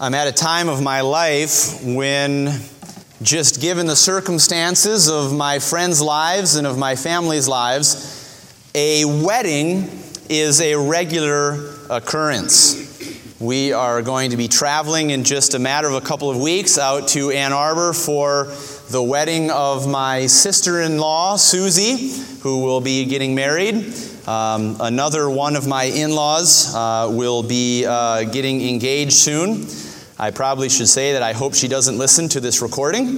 I'm at a time of my life when, just given the circumstances of my friends' lives and of my family's lives, a wedding is a regular occurrence. We are going to be traveling in just a matter of a couple of weeks out to Ann Arbor for the wedding of my sister-in-law, Susie, who will be getting married. Another one of my in-laws will be getting engaged soon. I probably should say that I hope she doesn't listen to this recording.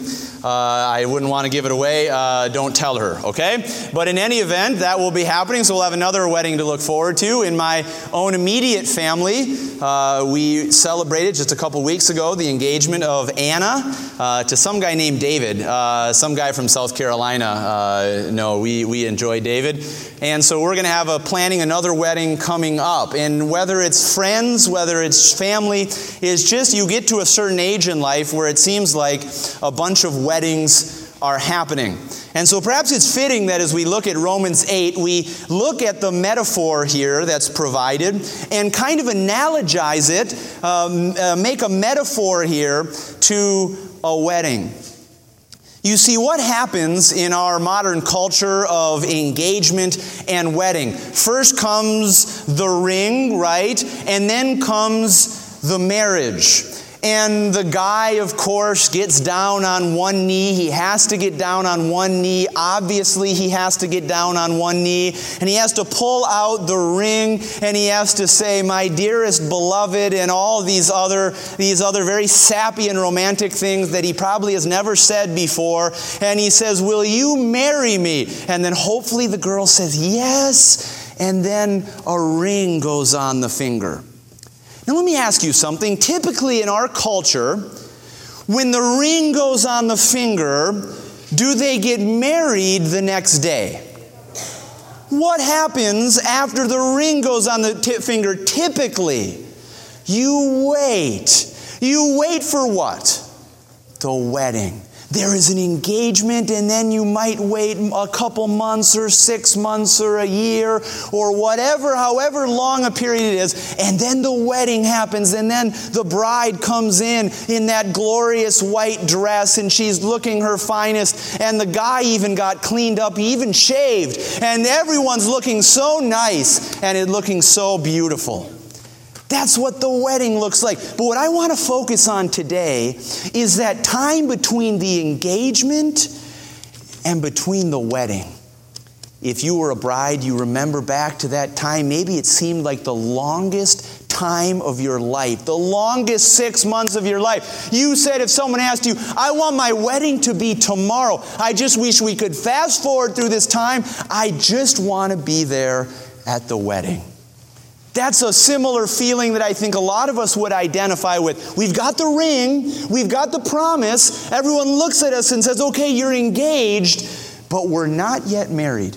I wouldn't want to give it away. Don't tell her, okay? But in any event, that will be happening, so we'll have another wedding to look forward to. In my own immediate family, we celebrated just a couple weeks ago the engagement of Anna to some guy named David, some guy from South Carolina. No, we enjoy David. And so we're going to have planning another wedding coming up. And whether it's friends, whether it's family, it's just you get to a certain age in life where it seems like a bunch of weddings are happening. And so perhaps it's fitting that as we look at Romans 8, we look at the metaphor here that's provided and kind of analogize it, make a metaphor here to a wedding. You see, what happens in our modern culture of engagement and wedding? First comes the ring, right? And then comes the marriage. And the guy, of course, gets down on one knee. He has to get down on one knee. Obviously, he has to get down on one knee. And he has to pull out the ring. And he has to say, "My dearest beloved," and all these other very sappy and romantic things that he probably has never said before. And he says, "Will you marry me?" And then hopefully the girl says, "Yes." And then a ring goes on the finger. Now let me ask you something. Typically in our culture, when the ring goes on the finger, do they get married the next day? What happens after the ring goes on the finger? Typically, you wait. You wait for what? The wedding. There is an engagement, and then you might wait a couple months or 6 months or a year or whatever, however long a period it is, and then the wedding happens, and then the bride comes in that glorious white dress, and she's looking her finest, and the guy even got cleaned up, he even shaved, and everyone's looking so nice and it looking so beautiful. That's what the wedding looks like. But what I want to focus on today is that time between the engagement and between the wedding. If you were a bride, you remember back to that time. Maybe it seemed like the longest time of your life, the longest 6 months of your life. You said, if someone asked you, "I want my wedding to be tomorrow. I just wish we could fast forward through this time. I just want to be there at the wedding." That's a similar feeling that I think a lot of us would identify with. We've got the ring, we've got the promise, everyone looks at us and says, "Okay, you're engaged," but we're not yet married.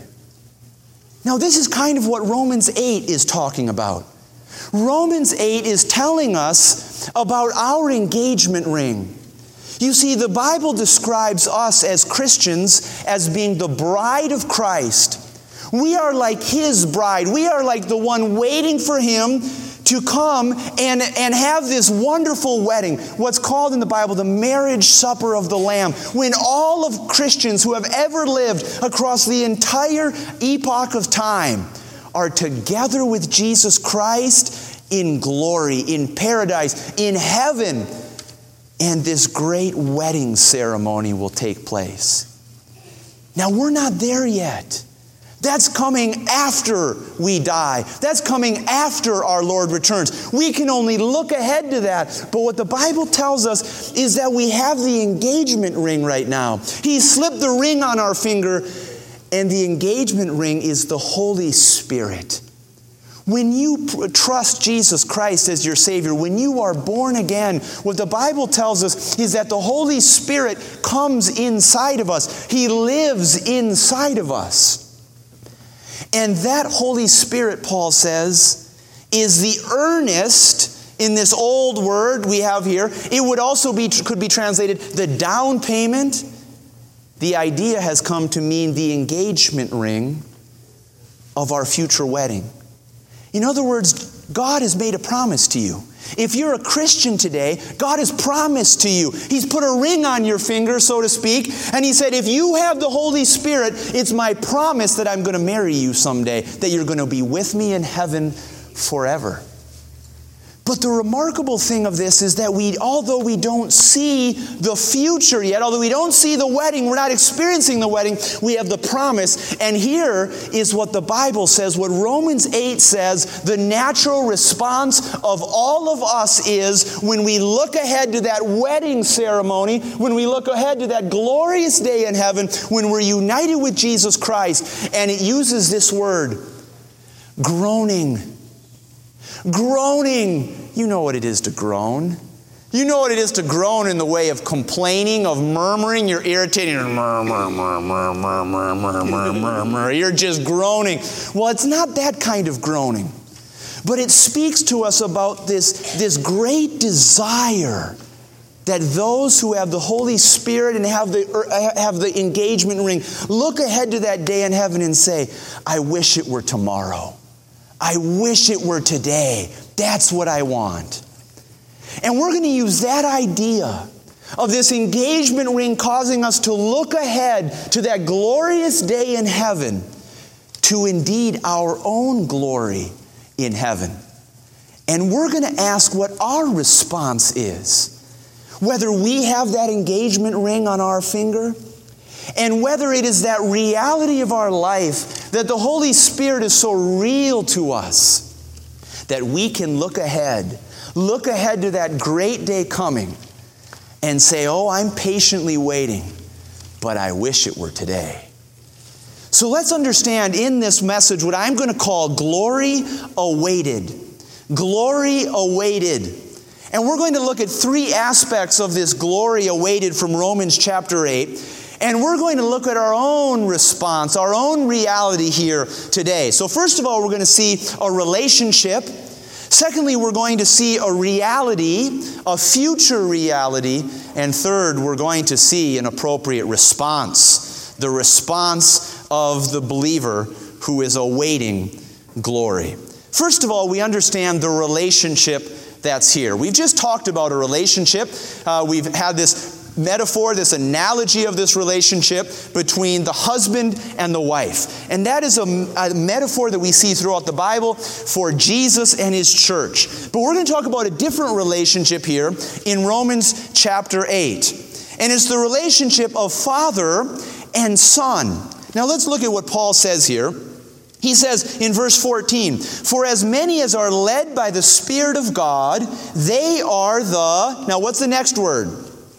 Now this is kind of what Romans 8 is talking about. Romans 8 is telling us about our engagement ring. You see, the Bible describes us as Christians as being the bride of Christ. We are like His bride. We are like the one waiting for Him to come and have this wonderful wedding, what's called in the Bible the marriage supper of the Lamb, when all of Christians who have ever lived across the entire epoch of time are together with Jesus Christ in glory, in paradise, in heaven, and this great wedding ceremony will take place. Now, we're not there yet. That's coming after we die. That's coming after our Lord returns. We can only look ahead to that. But what the Bible tells us is that we have the engagement ring right now. He slipped the ring on our finger, and the engagement ring is the Holy Spirit. When you trust Jesus Christ as your Savior, when you are born again, what the Bible tells us is that the Holy Spirit comes inside of us. He lives inside of us. And that Holy Spirit, Paul says, is the earnest, in this old word we have here, it would also could be translated the down payment. The idea has come to mean the engagement ring of our future wedding. In other words, God has made a promise to you. If you're a Christian today, God has promised to you. He's put a ring on your finger, so to speak, and He said, if you have the Holy Spirit, it's my promise that I'm going to marry you someday, that you're going to be with me in heaven forever. But the remarkable thing of this is that although we don't see the future yet, although we don't see the wedding, we're not experiencing the wedding, we have the promise. And here is what the Bible says, what Romans 8 says, the natural response of all of us is when we look ahead to that wedding ceremony, when we look ahead to that glorious day in heaven, when we're united with Jesus Christ. And it uses this word, groaning. Groaning. You know what it is to groan. You know what it is to groan in the way of complaining, of murmuring. You're irritating. You're just groaning. Well, it's not that kind of groaning. But it speaks to us about this great desire that those who have the Holy Spirit and have the engagement ring look ahead to that day in heaven and say, I wish it were tomorrow. I wish it were today. That's what I want. And we're going to use that idea of this engagement ring causing us to look ahead to that glorious day in heaven to indeed our own glory in heaven. And we're going to ask what our response is. Whether we have that engagement ring on our finger, and whether it is that reality of our life that the Holy Spirit is so real to us that we can look ahead to that great day coming and say, oh, I'm patiently waiting, but I wish it were today. So let's understand in this message what I'm going to call glory awaited. Glory awaited. And we're going to look at three aspects of this glory awaited from Romans chapter 8. And we're going to look at our own response, our own reality here today. So first of all, we're going to see a relationship. Secondly, we're going to see a reality, a future reality. And third, we're going to see an appropriate response, the response of the believer who is awaiting glory. First of all, we understand the relationship that's here. We've just talked about a relationship. We've had this metaphor, this analogy of this relationship between the husband and the wife. And that is a metaphor that we see throughout the Bible for Jesus and His church. But we're going to talk about a different relationship here in Romans chapter 8. And it's the relationship of father and son. Now let's look at what Paul says here. He says in verse 14, for as many as are led by the Spirit of God, they are now what's the next word?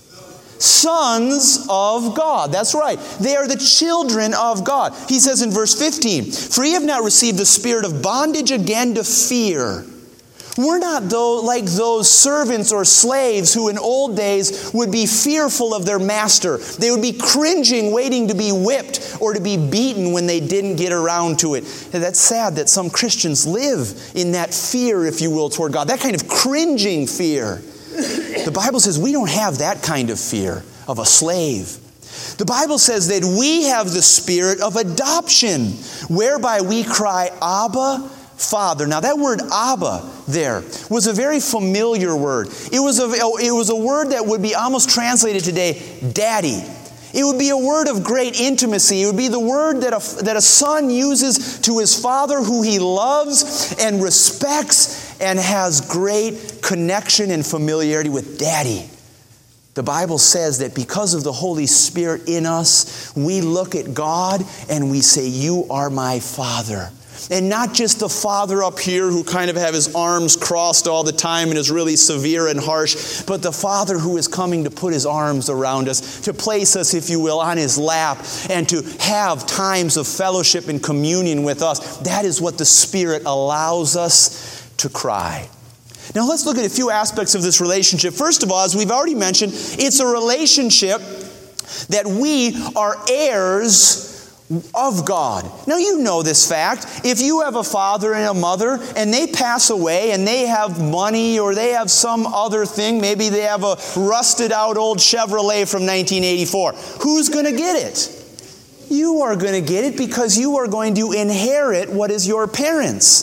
Sons of God. That's right. They are the children of God. He says in verse 15, for ye have not received the spirit of bondage again to fear. We're not like those servants or slaves who in old days would be fearful of their master. They would be cringing, waiting to be whipped or to be beaten when they didn't get around to it. And that's sad that some Christians live in that fear, if you will, toward God. That kind of cringing fear. The Bible says we don't have that kind of fear of a slave. The Bible says that we have the spirit of adoption, whereby we cry, Abba, Father. Now that word Abba there was a very familiar word. It was a word that would be almost translated today, Daddy. It would be a word of great intimacy. It would be the word that a son uses to his father who he loves and respects and has great connection and familiarity with. Daddy. The Bible says that because of the Holy Spirit in us, we look at God and we say, you are my Father. And not just the father up here who kind of have his arms crossed all the time and is really severe and harsh, but the Father who is coming to put His arms around us, to place us, if you will, on His lap, and to have times of fellowship and communion with us. That is what the Spirit allows us to cry. Now let's look at a few aspects of this relationship. First of all, as we've already mentioned, it's a relationship that we are heirs of God. Now you know this fact. If you have a father and a mother and they pass away and they have money or they have some other thing, maybe they have a rusted out old Chevrolet from 1984, who's going to get it? You are going to get it because you are going to inherit what is your parents'.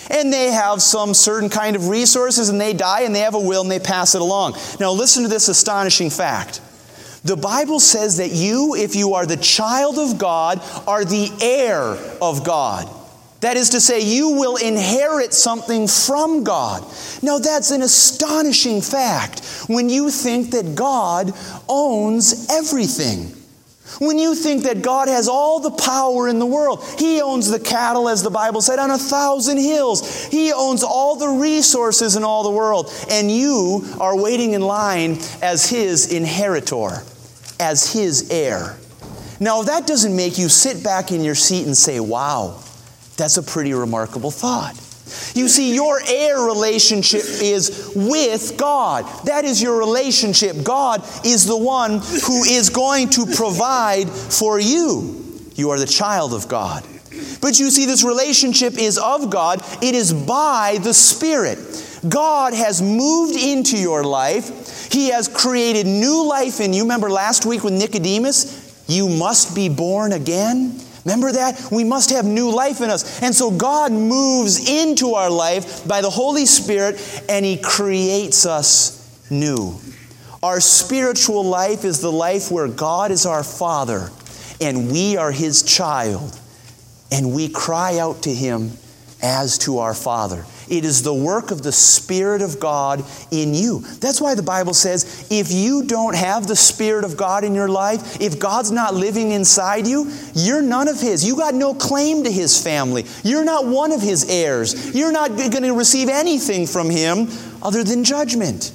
And they have some certain kind of resources, and they die, and they have a will, and they pass it along. Now listen to this astonishing fact. The Bible says that you, if you are the child of God, are the heir of God. That is to say, you will inherit something from God. Now that's an astonishing fact when you think that God owns everything. When you think that God has all the power in the world. He owns the cattle, as the Bible said, on 1,000 hills. He owns all the resources in all the world. And you are waiting in line as His inheritor, as His heir. Now, that doesn't make you sit back in your seat and say, wow, that's a pretty remarkable thought. You see, your heir relationship is with God. That is your relationship. God is the one who is going to provide for you. You are the child of God. But you see, this relationship is of God. It is by the Spirit. God has moved into your life. He has created new life in you. Remember last week with Nicodemus? You must be born again. Remember that? We must have new life in us. And so God moves into our life by the Holy Spirit, and He creates us new. Our spiritual life is the life where God is our Father, and we are His child. And we cry out to Him as to our Father. It is the work of the Spirit of God in you. That's why the Bible says, if you don't have the Spirit of God in your life, if God's not living inside you, you're none of His. You got no claim to His family. You're not one of His heirs. You're not going to receive anything from Him other than judgment.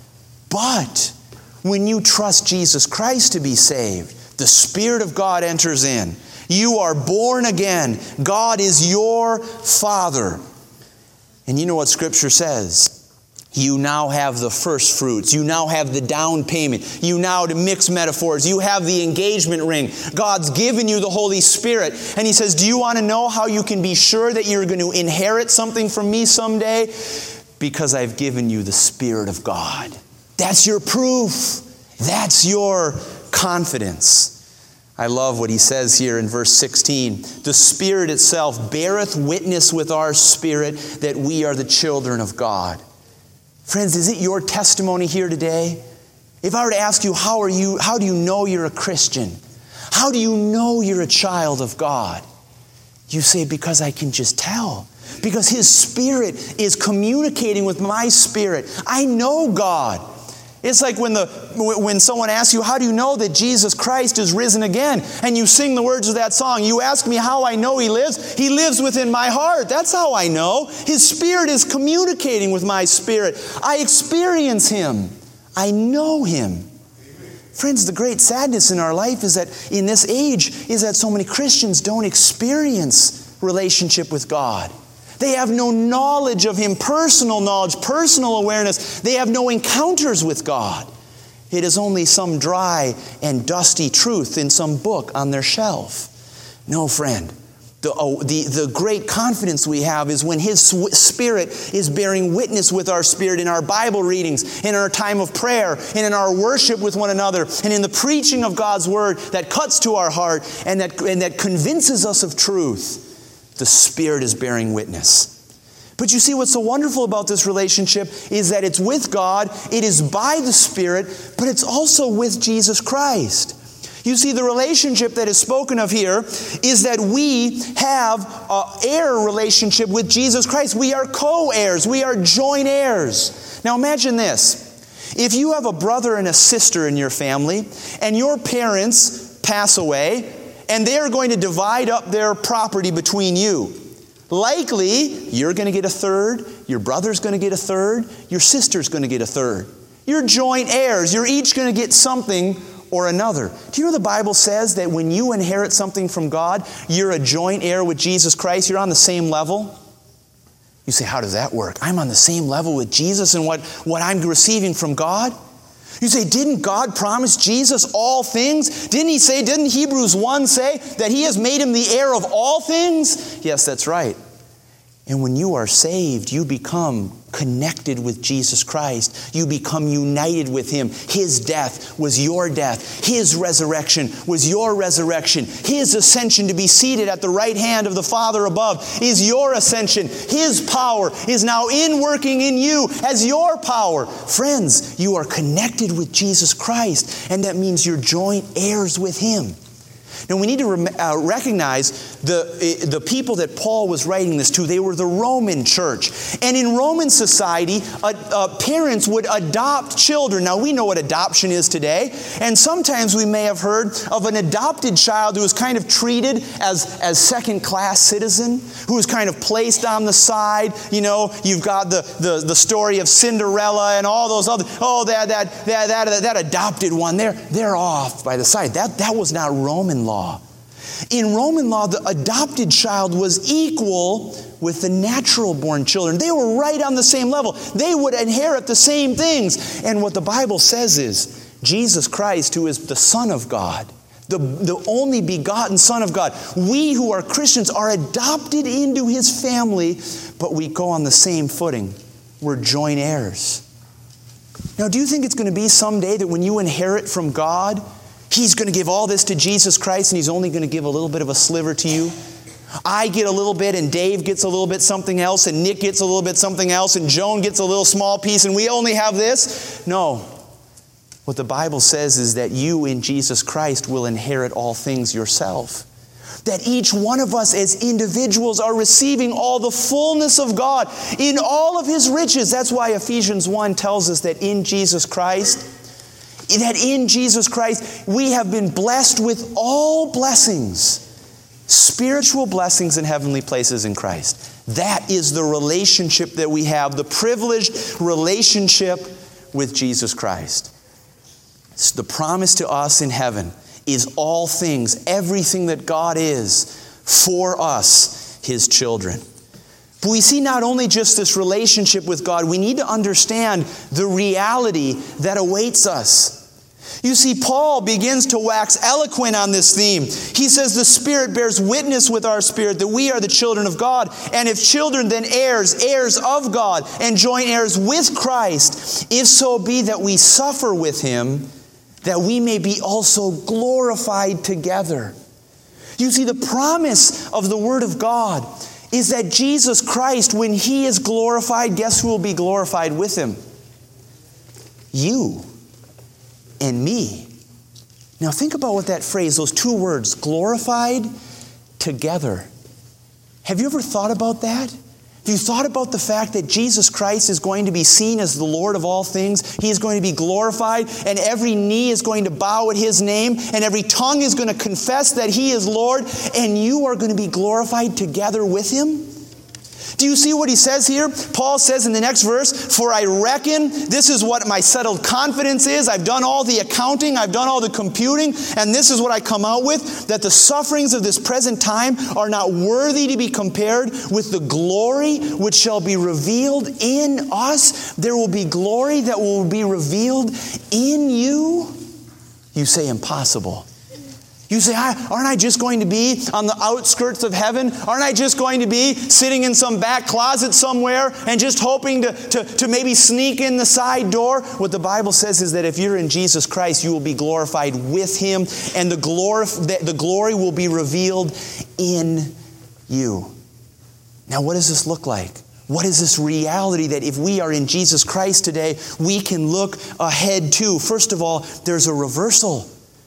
But when you trust Jesus Christ to be saved, the Spirit of God enters in. You are born again. God is your Father. And you know what Scripture says? You now have the first fruits. You now have the down payment. You now, to mix metaphors, you have the engagement ring. God's given you the Holy Spirit. And He says, do you want to know how you can be sure that you're going to inherit something from me someday? Because I've given you the Spirit of God. That's your proof. That's your confidence. I love what he says here in verse 16. The Spirit itself beareth witness with our spirit that we are the children of God. Friends, is it your testimony here today? If I were to ask you, how do you know you're a Christian? How do you know you're a child of God? You say, because I can just tell. Because His Spirit is communicating with my spirit. I know God. It's like when someone asks you, how do you know that Jesus Christ is risen again? And you sing the words of that song. You ask me how I know He lives. He lives within my heart. That's how I know. His Spirit is communicating with my spirit. I experience Him. I know Him. Friends, the great sadness in our life is that in this age is that so many Christians don't experience relationship with God. They have no knowledge of Him, personal knowledge, personal awareness. They have no encounters with God. It is only some dry and dusty truth in some book on their shelf. No, friend. The great confidence we have is when His Spirit is bearing witness with our spirit in our Bible readings, in our time of prayer, and in our worship with one another, and in the preaching of God's Word that cuts to our heart and that convinces us of truth. The Spirit is bearing witness. But you see, what's so wonderful about this relationship is that it's with God, it is by the Spirit, but it's also with Jesus Christ. You see, the relationship that is spoken of here is that we have an heir relationship with Jesus Christ. We are co-heirs. We are joint heirs. Now imagine this. If you have a brother and a sister in your family, and your parents pass away, and they are going to divide up their property between you. Likely, you're going to get a third, your brother's going to get a third, your sister's going to get a third. You're joint heirs. You're each going to get something or another. Do you know the Bible says that when you inherit something from God, you're a joint heir with Jesus Christ? You're on the same level? You say, how does that work? I'm on the same level with Jesus and what I'm receiving from God? You say, didn't God promise Jesus all things? Didn't Hebrews 1 say that He has made Him the heir of all things? Yes, that's right. And when you are saved, you become connected with Jesus Christ. You become united with Him. His death was your death. His resurrection was your resurrection. His ascension to be seated at the right hand of the Father above is your ascension. His power is now working in you as your power. Friends, you are connected with Jesus Christ, and that means you're joint heirs with Him. Now, we need to recognize the people that Paul was writing this to. They were the Roman church. And in Roman society, parents would adopt children. Now, we know what adoption is today. And sometimes we may have heard of an adopted child who was kind of treated as second-class citizen, who was kind of placed on the side. You know, you've got the story of Cinderella and all those other, that adopted one, they're off by the side. That was not Roman law. In Roman law, the adopted child was equal with the natural born children. They were right on the same level. They would inherit the same things. And what the Bible says is, Jesus Christ, who is the Son of God, the only begotten Son of God, we who are Christians are adopted into His family, but we go on the same footing. We're joint heirs. Now, do you think it's going to be someday that when you inherit from God, He's going to give all this to Jesus Christ and He's only going to give a little bit of a sliver to you? I get a little bit and Dave gets a little bit something else and Nick gets a little bit something else and Joan gets a little small piece and we only have this? No. What the Bible says is that you in Jesus Christ will inherit all things yourself. That each one of us as individuals are receiving all the fullness of God in all of His riches. That's why Ephesians 1 tells us that in Jesus Christ, we have been blessed with all blessings, spiritual blessings in heavenly places in Christ. That is the relationship that we have, the privileged relationship with Jesus Christ. It's the promise to us in heaven is all things, everything that God is for us, His children. But we see not only just this relationship with God, we need to understand the reality that awaits us. You see, Paul begins to wax eloquent on this theme. He says the Spirit bears witness with our spirit that we are the children of God. And if children, then heirs, heirs of God, and joint heirs with Christ, if so be that we suffer with Him, that we may be also glorified together. You see, the promise of the Word of God is that Jesus Christ, when He is glorified, guess who will be glorified with Him? You and me. Now think about what that phrase, those two words, glorified together. Have you ever thought about that? Have you thought about the fact that Jesus Christ is going to be seen as the Lord of all things? He is going to be glorified, and every knee is going to bow at His name, and every tongue is going to confess that He is Lord, and you are going to be glorified together with Him? Do you see what he says here? Paul says in the next verse, "For I reckon," this is what my settled confidence is. I've done all the accounting, I've done all the computing, and this is what I come out with, that the sufferings of this present time are not worthy to be compared with the glory which shall be revealed in us. There will be glory that will be revealed in you. You say impossible. You say, aren't I just going to be on the outskirts of heaven? Aren't I just going to be sitting in some back closet somewhere and just hoping to maybe sneak in the side door? What the Bible says is that if you're in Jesus Christ, you will be glorified with Him, and the glory will be revealed in you. Now, what does this look like? What is this reality that if we are in Jesus Christ today, we can look ahead to? First of all, there's a reversal.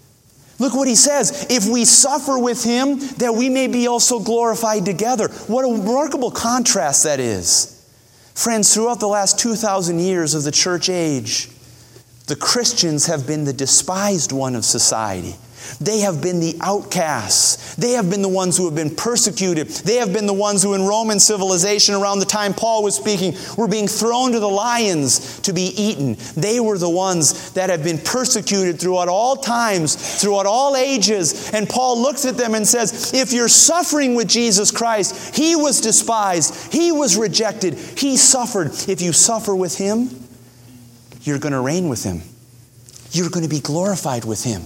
Look what he says, if we suffer with Him, that we may be also glorified together. What a remarkable contrast that is. Friends, throughout the last 2,000 years of the church age, the Christians have been the despised one of society. They have been the outcasts. They have been the ones who have been persecuted. They have been the ones who in Roman civilization around the time Paul was speaking were being thrown to the lions to be eaten. They were the ones that have been persecuted throughout all times, throughout all ages. And Paul looks at them and says, if you're suffering with Jesus Christ, He was despised. He was rejected. He suffered. If you suffer with Him, you're going to reign with Him. You're going to be glorified with Him.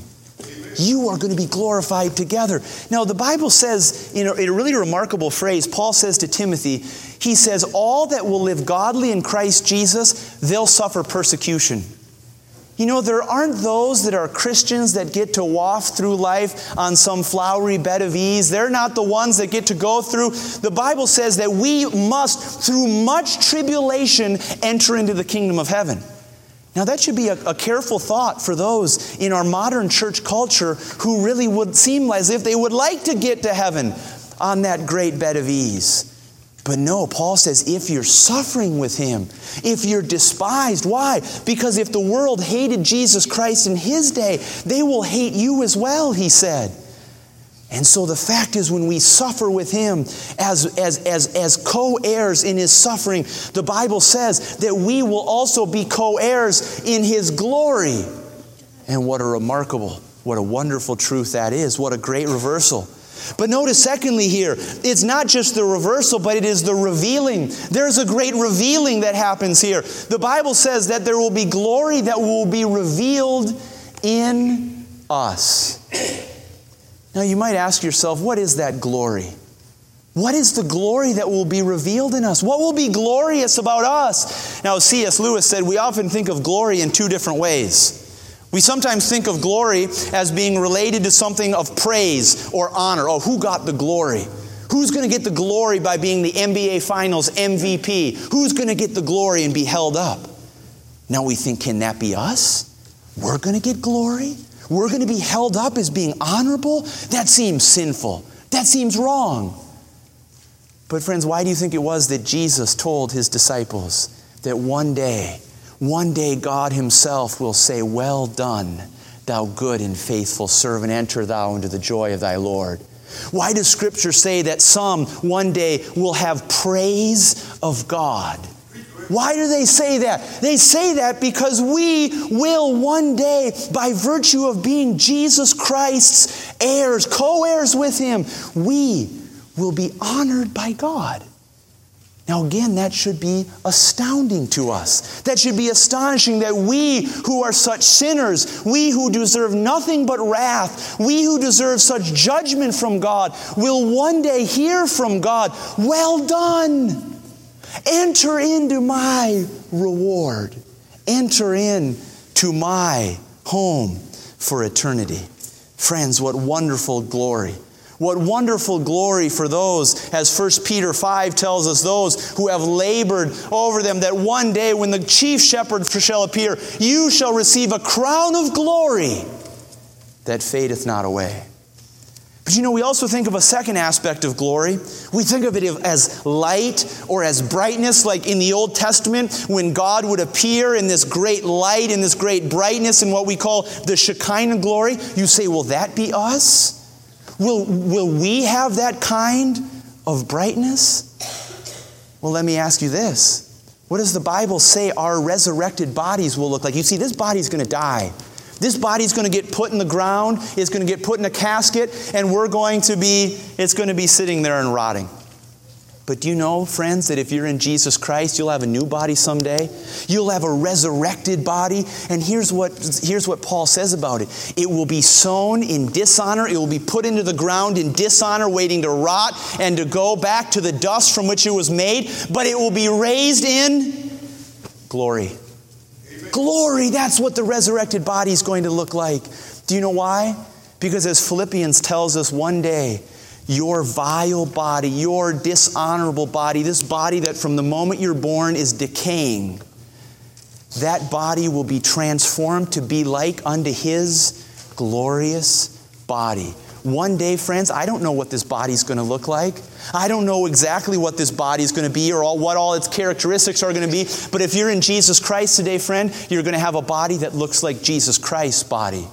You are going to be glorified together. Now, the Bible says, in a really remarkable phrase, Paul says to Timothy, He says all that will live godly in Christ Jesus, they'll suffer persecution. You know, there aren't those that are Christians that get to waft through life on some flowery bed of ease. They're not the ones that get to go through. The Bible says that we must, through much tribulation, enter into the kingdom of heaven. Now that should be a careful thought for those in our modern church culture who really would seem as if they would like to get to heaven on that great bed of ease. But no, Paul says if you're suffering with Him, if you're despised, why? Because if the world hated Jesus Christ in His day, they will hate you as well, he said. And so the fact is, when we suffer with Him as co-heirs in His suffering, the Bible says that we will also be co-heirs in His glory. And what a remarkable, what a wonderful truth that is. What a great reversal. But notice secondly here, it's not just the reversal, but it is the revealing. There's a great revealing that happens here. The Bible says that there will be glory that will be revealed in us. Now you might ask yourself, what is that glory? What is the glory that will be revealed in us? What will be glorious about us? Now C.S. Lewis said we often think of glory in two different ways. We sometimes think of glory as being related to something of praise or honor. Oh, who got the glory? Who's going to get the glory by being the NBA Finals MVP? Who's going to get the glory and be held up? Now we think, can that be us? We're going to get glory? We're going to be held up as being honorable? That seems sinful. That seems wrong. But friends, why do you think it was that Jesus told His disciples that one day God Himself will say, "Well done, thou good and faithful servant, enter thou into the joy of thy Lord"? Why does Scripture say that some one day will have praise of God? Why do they say that? They say that because we will one day, by virtue of being Jesus Christ's heirs, co-heirs with Him, we will be honored by God. Now again, that should be astounding to us. That should be astonishing that we who are such sinners, we who deserve nothing but wrath, we who deserve such judgment from God, will one day hear from God, "Well done! Enter into my reward. Enter into my home for eternity." Friends, what wonderful glory. What wonderful glory for those, as 1 Peter 5 tells us, those who have labored over them, that one day when the chief shepherd shall appear, you shall receive a crown of glory that fadeth not away. But you know, we also think of a second aspect of glory. We think of it as light or as brightness, like in the Old Testament when God would appear in this great light, in this great brightness, in what we call the Shekinah glory. You say, will that be us? Will we have that kind of brightness? Well, let me ask you this. What does the Bible say our resurrected bodies will look like? You see, this body's going to die. This body's going to get put in the ground. It's going to get put in a casket. And it's going to be sitting there and rotting. But do you know, friends, that if you're in Jesus Christ, you'll have a new body someday? You'll have a resurrected body. And here's what Paul says about it. It will be sown in dishonor. It will be put into the ground in dishonor, waiting to rot and to go back to the dust from which it was made. But it will be raised in glory. Amen. Glory, that's what the resurrected body is going to look like. Do you know why? Because as Philippians tells us, one day, your vile body, your dishonorable body, this body that from the moment you're born is decaying, that body will be transformed to be like unto His glorious body. One day, friends, I don't know what this body's going to look like. I don't know exactly what this body's going to be or what all its characteristics are going to be. But if you're in Jesus Christ today, friend, you're going to have a body that looks like Jesus Christ's body.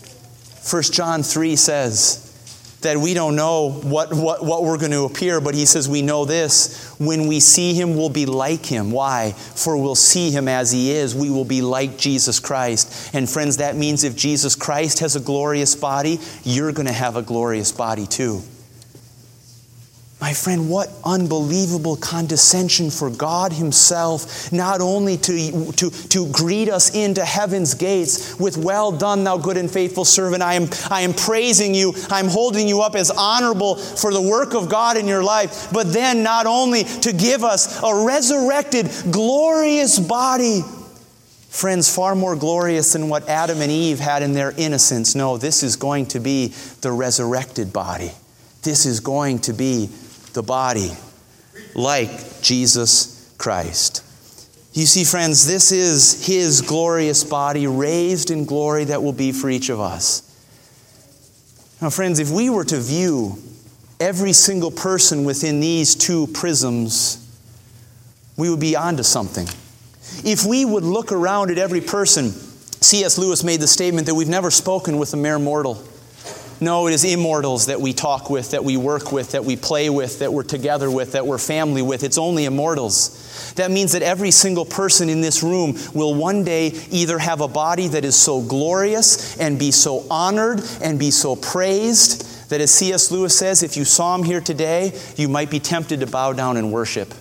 1 John 3 says that we don't know what we're going to appear, but he says we know this. When we see Him, we'll be like Him. Why? For we'll see Him as He is. We will be like Jesus Christ. And friends, that means if Jesus Christ has a glorious body, you're going to have a glorious body too. My friend, what unbelievable condescension for God Himself, not only to greet us into heaven's gates with, "Well done, thou good and faithful servant. I am praising you. I'm holding you up as honorable for the work of God in your life." But then not only to give us a resurrected, glorious body. Friends, far more glorious than what Adam and Eve had in their innocence. No, this is going to be the resurrected body. This is going to be the body like Jesus Christ. You see, friends, this is His glorious body raised in glory that will be for each of us. Now, friends, if we were to view every single person within these two prisms, we would be onto something. If we would look around at every person, C.S. Lewis made the statement that we've never spoken with a mere mortal. No, it is immortals that we talk with, that we work with, that we play with, that we're together with, that we're family with. It's only immortals. That means that every single person in this room will one day either have a body that is so glorious and be so honored and be so praised that, as C.S. Lewis says, if you saw him here today, you might be tempted to bow down and worship.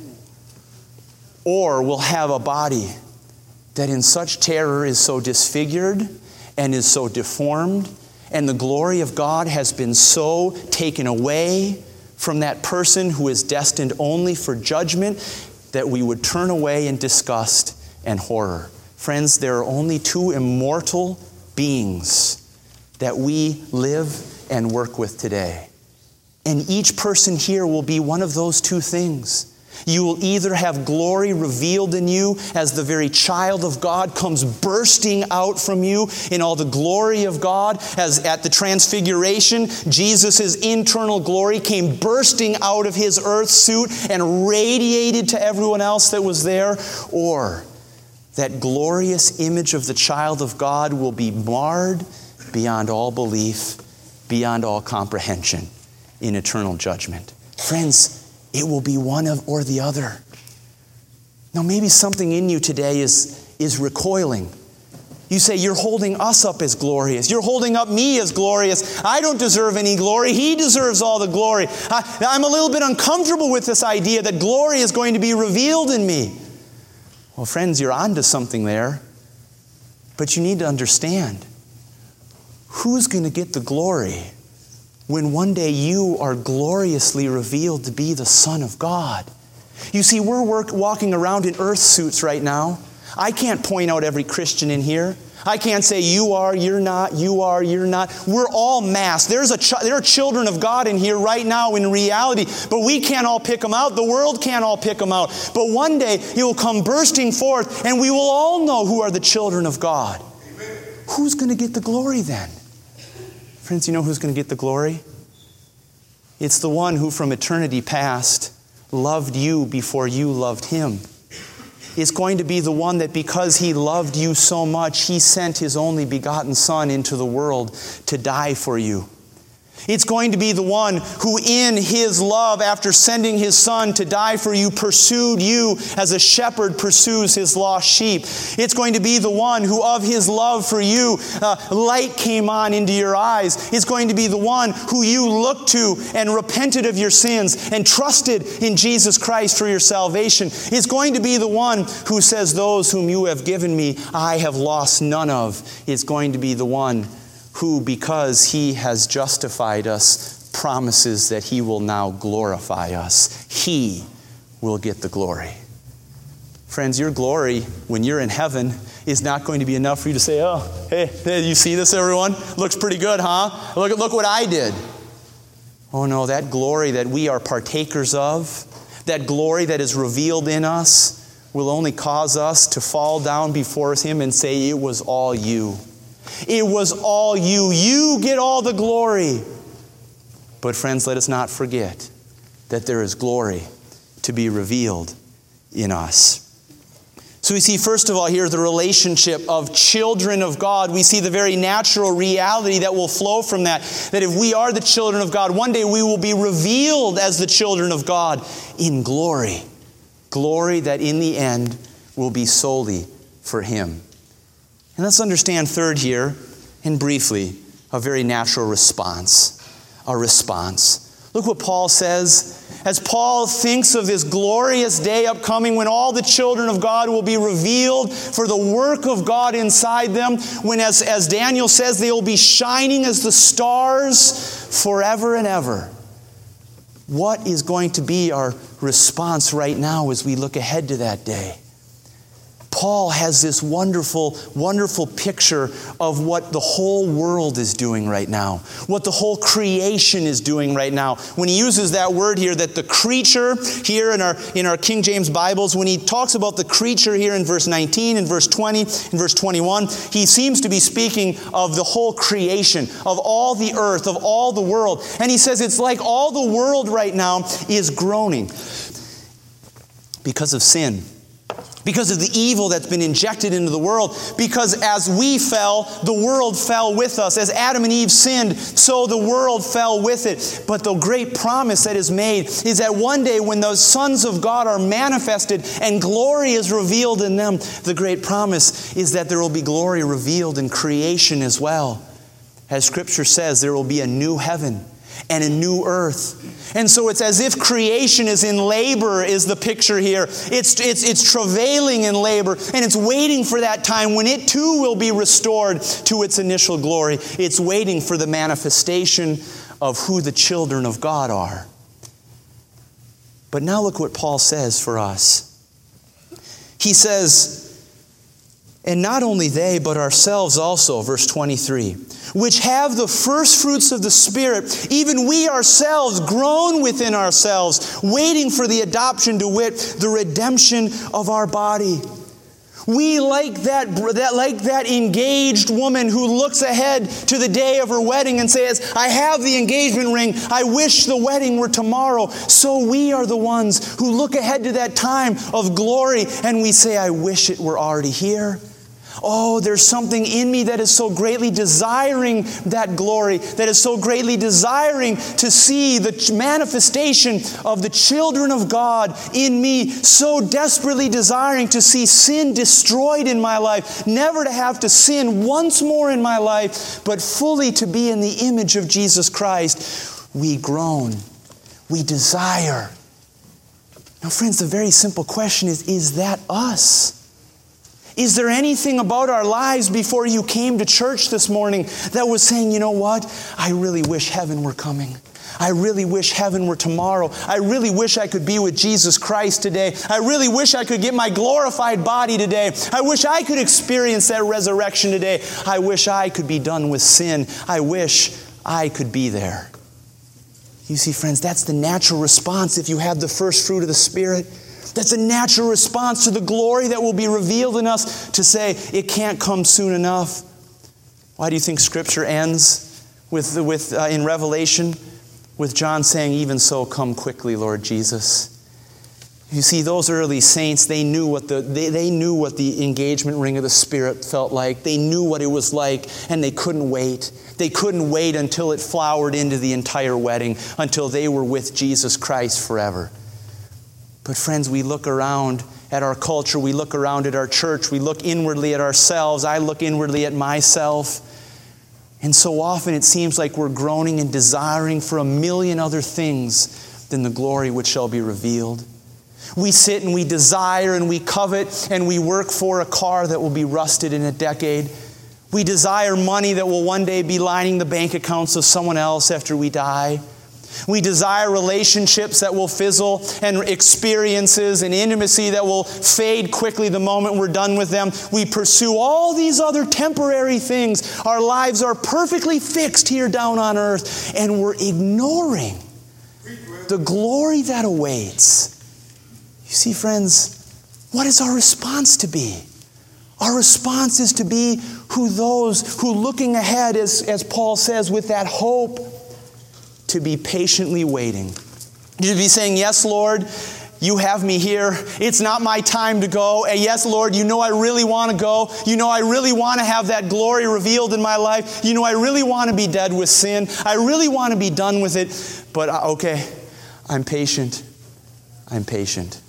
Or we'll have a body that in such terror is so disfigured and is so deformed, and the glory of God has been so taken away from that person who is destined only for judgment, that we would turn away in disgust and horror. Friends, there are only two immortal beings that we live and work with today. And each person here will be one of those two things. You will either have glory revealed in you as the very child of God comes bursting out from you in all the glory of God, as at the transfiguration, Jesus' internal glory came bursting out of His earth suit and radiated to everyone else that was there, or that glorious image of the child of God will be marred beyond all belief, beyond all comprehension in eternal judgment. Friends, it will be one or the other. Now, maybe something in you today is recoiling. You say, "You're holding us up as glorious. You're holding up me as glorious. I don't deserve any glory. He deserves all the glory. I'm a little bit uncomfortable with this idea that glory is going to be revealed in me." Well, friends, you're onto something there. But you need to understand, who's going to get the glory when one day you are gloriously revealed to be the Son of God? You see, we're walking around in earth suits right now. I can't point out every Christian in here. I can't say, "You are, you're not, you are, you're not." We're all masked. There are children of God in here right now in reality, but we can't all pick them out. The world can't all pick them out. But one day He will come bursting forth, and we will all know who are the children of God. Amen. Who's going to get the glory then? Friends, you know who's going to get the glory? It's the one who from eternity past loved you before you loved Him. It's going to be the one that because He loved you so much, He sent His only begotten Son into the world to die for you. It's going to be the one who in His love, after sending His Son to die for you, pursued you as a shepherd pursues his lost sheep. It's going to be the one who of His love for you, light came on into your eyes. It's going to be the one who you looked to and repented of your sins and trusted in Jesus Christ for your salvation. It's going to be the one who says, "Those whom you have given me, I have lost none of." It's going to be the one who, because He has justified us, promises that He will now glorify us. He will get the glory. Friends, your glory, when you're in heaven, is not going to be enough for you to say, "Oh, hey, you see this, everyone? Looks pretty good, huh? Look what I did." Oh no, that glory that we are partakers of, that glory that is revealed in us, will only cause us to fall down before Him and say, "It was all you. It was all you. You get all the glory." But friends, let us not forget that there is glory to be revealed in us. So we see, first of all, here the relationship of children of God. We see the very natural reality that will flow from that. That if we are the children of God, one day we will be revealed as the children of God in glory. Glory that in the end will be solely for Him. And let's understand third here, and briefly, a very natural response. A response. Look what Paul says. As Paul thinks of this glorious day upcoming when all the children of God will be revealed for the work of God inside them, when, as Daniel says, they will be shining as the stars forever and ever. What is going to be our response right now as we look ahead to that day? Paul has this wonderful, wonderful picture of what the whole world is doing right now, what the whole creation is doing right now. When he uses that word here, that the creature here in our King James Bibles, when he talks about the creature here in verse 19, in verse 20, in verse 21, he seems to be speaking of the whole creation, of all the earth, of all the world. And he says it's like all the world right now is groaning because of sin. Because of the evil that's been injected into the world. Because as we fell, the world fell with us. As Adam and Eve sinned, so the world fell with it. But the great promise that is made is that one day when those sons of God are manifested and glory is revealed in them, the great promise is that there will be glory revealed in creation as well. As Scripture says, there will be a new heaven and a new earth. And so it's as if creation is in labor, is the picture here. It's travailing in labor, and it's waiting for that time when it too will be restored to its initial glory. It's waiting for the manifestation of who the children of God are. But now look what Paul says for us. He says, and not only they, but ourselves also, verse 23, which have the first fruits of the Spirit, even we ourselves groan within ourselves, waiting for the adoption, to wit, the redemption of our body. We like that engaged woman who looks ahead to the day of her wedding and says, I have the engagement ring. I wish the wedding were tomorrow. So we are the ones who look ahead to that time of glory and we say, I wish it were already here. Oh, there's something in me that is so greatly desiring that glory, that is so greatly desiring to see the manifestation of the children of God in me, so desperately desiring to see sin destroyed in my life, never to have to sin once more in my life, but fully to be in the image of Jesus Christ. We groan. We desire. Now, friends, the very simple question is that us? Is there anything about our lives before you came to church this morning that was saying, you know what? I really wish heaven were coming. I really wish heaven were tomorrow. I really wish I could be with Jesus Christ today. I really wish I could get my glorified body today. I wish I could experience that resurrection today. I wish I could be done with sin. I wish I could be there. You see, friends, that's the natural response if you have the first fruit of the Spirit. That's a natural response to the glory that will be revealed in us, to say, it can't come soon enough. Why do you think Scripture ends in Revelation with John saying, even so, come quickly, Lord Jesus? You see, those early saints, they knew what the engagement ring of the Spirit felt like. They knew what it was like, and they couldn't wait. They couldn't wait until it flowered into the entire wedding, until they were with Jesus Christ forever. But friends, we look around at our culture, we look around at our church, we look inwardly at ourselves, I look inwardly at myself. And so often it seems like we're groaning and desiring for a million other things than the glory which shall be revealed. We sit and we desire and we covet and we work for a car that will be rusted in a decade. We desire money that will one day be lining the bank accounts of someone else after we die. We desire relationships that will fizzle and experiences and intimacy that will fade quickly the moment we're done with them. We pursue all these other temporary things. Our lives are perfectly fixed here down on earth, and we're ignoring the glory that awaits. You see, friends, what is our response to be? Our response is to be those who looking ahead, as Paul says, with that hope, to be patiently waiting. To be saying, yes, Lord, you have me here. It's not my time to go. And yes, Lord, you know I really want to go. You know I really want to have that glory revealed in my life. You know I really want to be dead with sin. I really want to be done with it. But okay, I'm patient. I'm patient.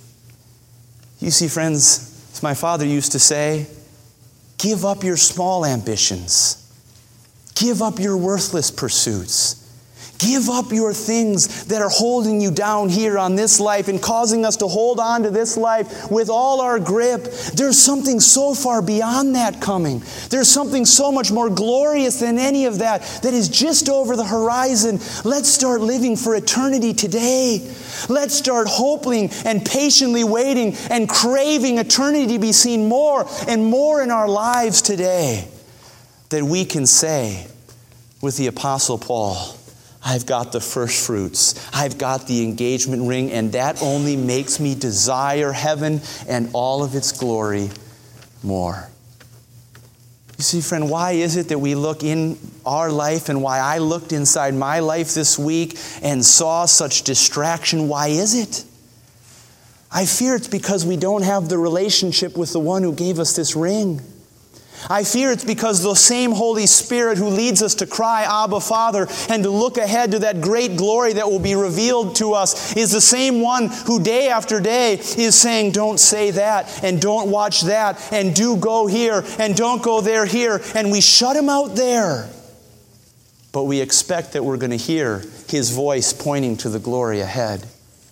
You see, friends, as my father used to say, give up your small ambitions. Give up your worthless pursuits. Give up your things that are holding you down here on this life and causing us to hold on to this life with all our grip. There's something so far beyond that coming. There's something so much more glorious than any of that is just over the horizon. Let's start living for eternity today. Let's start hoping and patiently waiting and craving eternity to be seen more and more in our lives today, that we can say with the Apostle Paul, I've got the first fruits. I've got the engagement ring, and that only makes me desire heaven and all of its glory more. You see, friend, why is it that we look in our life, and why I looked inside my life this week and saw such distraction? Why is it? I fear it's because we don't have the relationship with the one who gave us this ring. I fear it's because the same Holy Spirit who leads us to cry, Abba, Father, and to look ahead to that great glory that will be revealed to us is the same one who day after day is saying, don't say that, and don't watch that, and do go here, and don't go there here, and we shut Him out there. But we expect that we're going to hear His voice pointing to the glory ahead.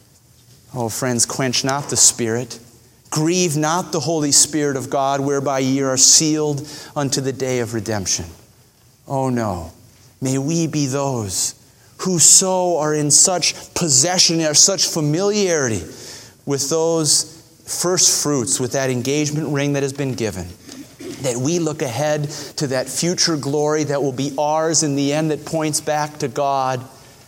Oh, friends, quench not the Spirit. Grieve not the Holy Spirit of God, whereby ye are sealed unto the day of redemption. Oh no, may we be those who so are in such possession, or such familiarity with those first fruits, with that engagement ring that has been given, that we look ahead to that future glory that will be ours in the end, that points back to God,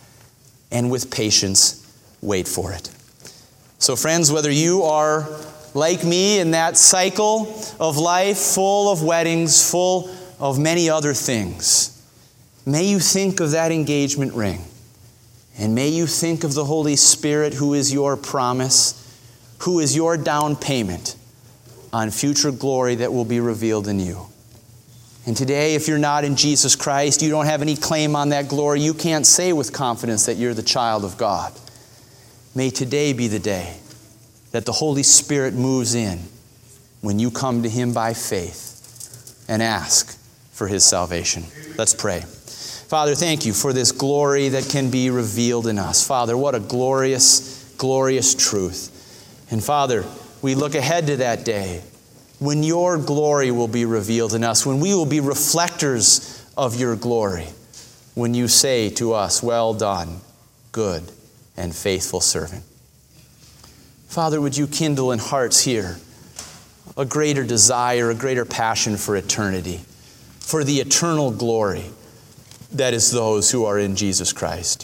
and with patience wait for it. So friends, whether you are like me in that cycle of life full of weddings, full of many other things, may you think of that engagement ring. And may you think of the Holy Spirit, who is your promise, who is your down payment on future glory that will be revealed in you. And today, if you're not in Jesus Christ, you don't have any claim on that glory. You can't say with confidence that you're the child of God. May today be the day that the Holy Spirit moves in when you come to Him by faith and ask for His salvation. Let's pray. Father, thank You for this glory that can be revealed in us. Father, what a glorious, glorious truth. And Father, we look ahead to that day when Your glory will be revealed in us, when we will be reflectors of Your glory, when You say to us, well done, good and faithful servant. Father, would You kindle in hearts here a greater desire, a greater passion for eternity, for the eternal glory that is those who are in Jesus Christ.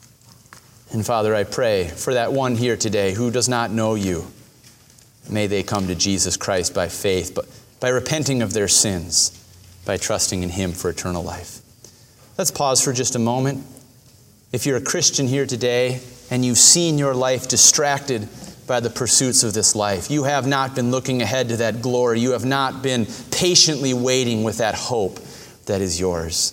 And Father, I pray for that one here today who does not know You. May they come to Jesus Christ by faith, but by repenting of their sins, by trusting in Him for eternal life. Let's pause for just a moment. If you're a Christian here today and you've seen your life distracted by the pursuits of this life, you have not been looking ahead to that glory, you have not been patiently waiting with that hope that is yours.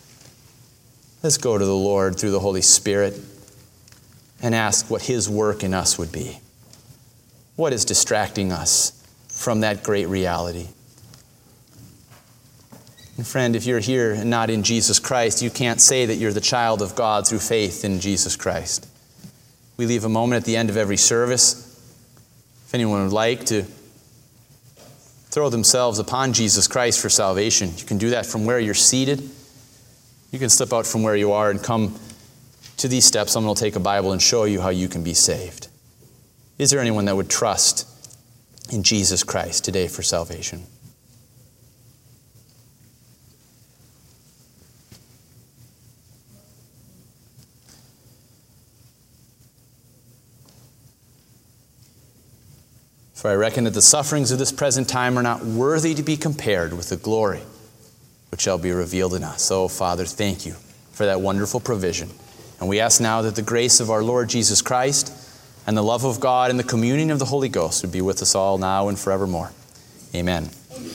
Let's go to the Lord through the Holy Spirit and ask what His work in us would be. What is distracting us from that great reality? And friend, if you're here and not in Jesus Christ, you can't say that you're the child of God through faith in Jesus Christ. We leave a moment at the end of every service. If anyone would like to throw themselves upon Jesus Christ for salvation, you can do that from where you're seated. You can slip out from where you are and come to these steps. Someone will take a Bible and show you how you can be saved. Is there anyone that would trust in Jesus Christ today for salvation? For I reckon that the sufferings of this present time are not worthy to be compared with the glory which shall be revealed in us. Oh, Father, thank You for that wonderful provision. And we ask now that the grace of our Lord Jesus Christ and the love of God and the communion of the Holy Ghost would be with us all now and forevermore. Amen.